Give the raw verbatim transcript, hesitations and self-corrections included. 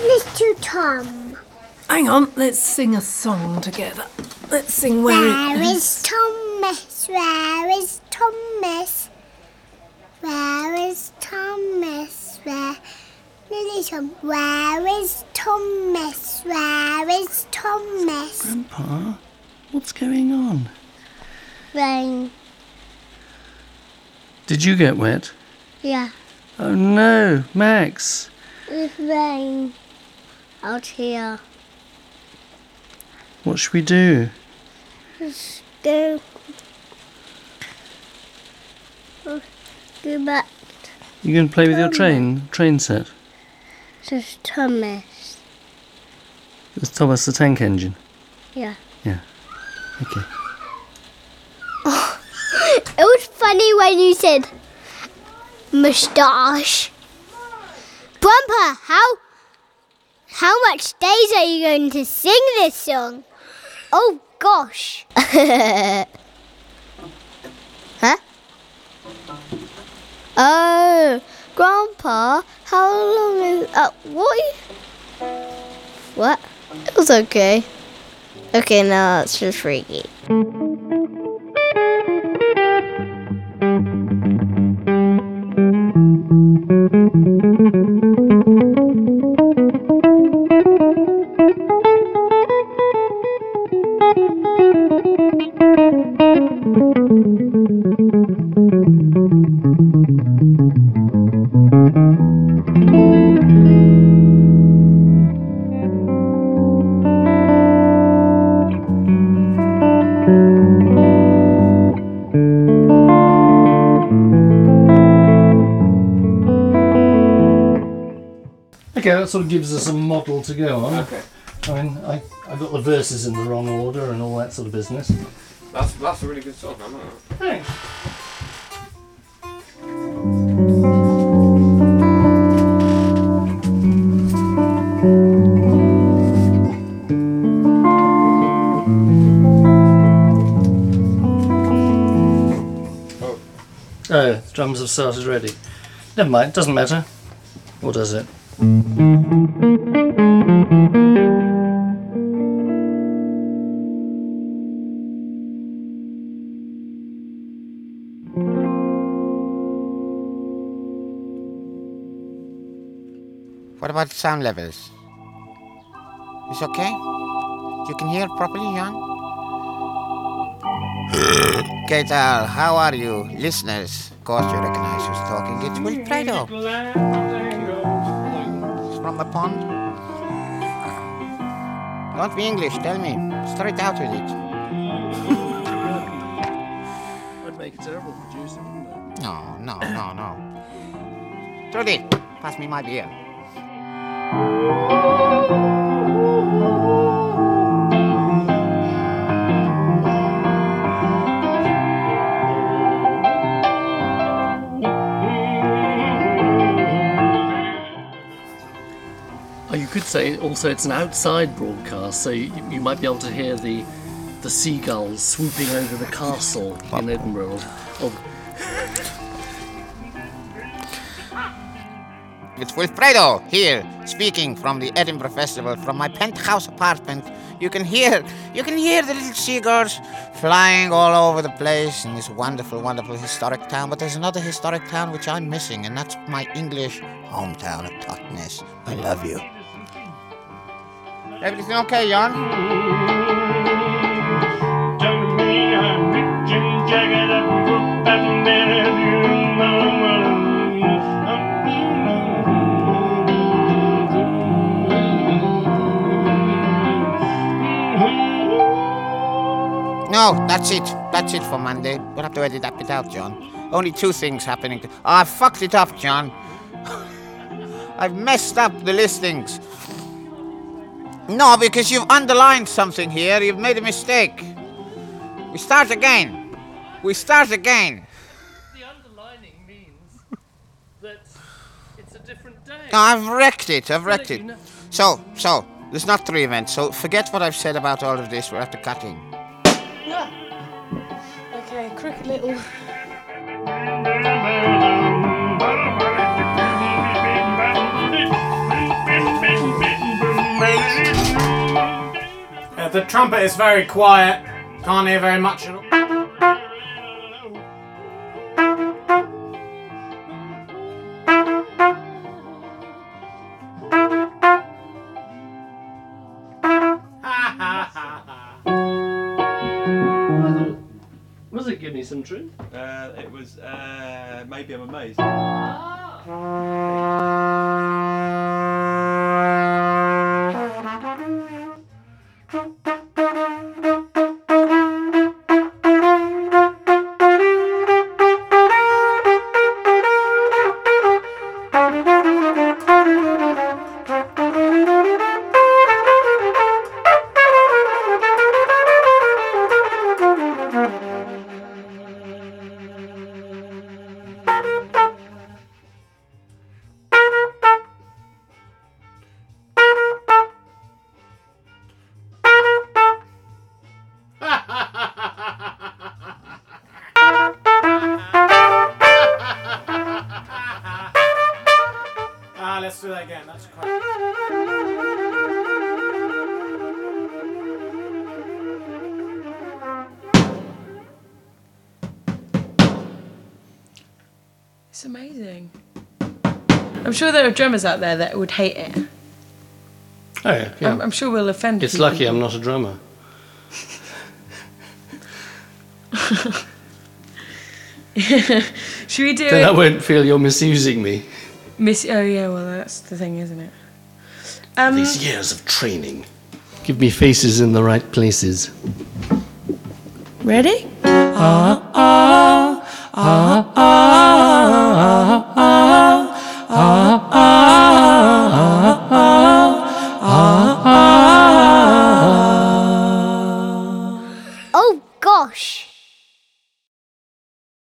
Little Tom. Hang on, let's sing a song together. Let's sing Where, Where It is Thomas? Where is Thomas? Where is Thomas? Where? Little Tom. Where is Thomas? Where is Thomas? Grandpa, what's going on? Rain. Did you get wet? Yeah. Oh no, Max. It's rain out here. What should we do? Let's go. Go back. You going to play with your train train set? to Thomas. It's Thomas the Tank Engine? Yeah. Yeah. Okay. Oh, it was funny when you said moustache. Grandpa, how how much days are you going to sing this song? Oh gosh. Huh? Oh, Grandpa, how long is uh what? What? It was okay. Okay, now it's just freaky. Okay, that sort of gives us a model to go on. Okay. I mean, I, I got the verses in the wrong order and all that sort of business. That's that's a really good song, I know. Thanks. Oh. Oh, the drums have started already. Never mind, doesn't matter. Or does it? What about sound levels? It's okay? You can hear properly, Jan? Ketal, how are you, listeners? Of course you recognize who's talking. It's Wilfredo. It's from the pond. Don't be English, tell me. Straight out with it. I'd make a terrible producer, wouldn't I? No, no, no, no. Trudy, pass me my beer. Oh, you could say also it's an outside broadcast, so you, you might be able to hear the the seagulls swooping over the castle in Edinburgh. Or, or It's Wilfredo here, speaking from the Edinburgh Festival from my penthouse apartment. You can hear, you can hear the little seagulls flying all over the place in this wonderful, wonderful historic town. But there's another historic town which I'm missing, and that's my English hometown of Totnes. I love you. Everything okay, Jan? No, that's it. That's it for Monday. We'll have to edit that bit out, John. Only two things happening. To- oh, I fucked it up, John. I've messed up the listings. No, because you've underlined something here. You've made a mistake. We start again. We start again. the underlining means that it's a different day. No, I've wrecked it. I've wrecked You it. know- So, so, there's not three events. So forget what I've said about all of this. We're after cutting. Okay, cricket little. Bye. the trumpet is very quiet. Can't hear very much at all. Was it Give Me Some Truth? Uh, it was uh, Maybe I'm Amazed. Ah, let's do that again. That's quite. It's amazing. I'm sure there are drummers out there that would hate it. Oh, yeah. yeah. I'm, I'm sure we'll offend It's people. lucky I'm not a drummer. Should we do Then it? I won't feel you're misusing me. Miss. Oh yeah, well that's the thing, isn't it? Um, These years of training. Give me faces in the right places. ready? Oh gosh.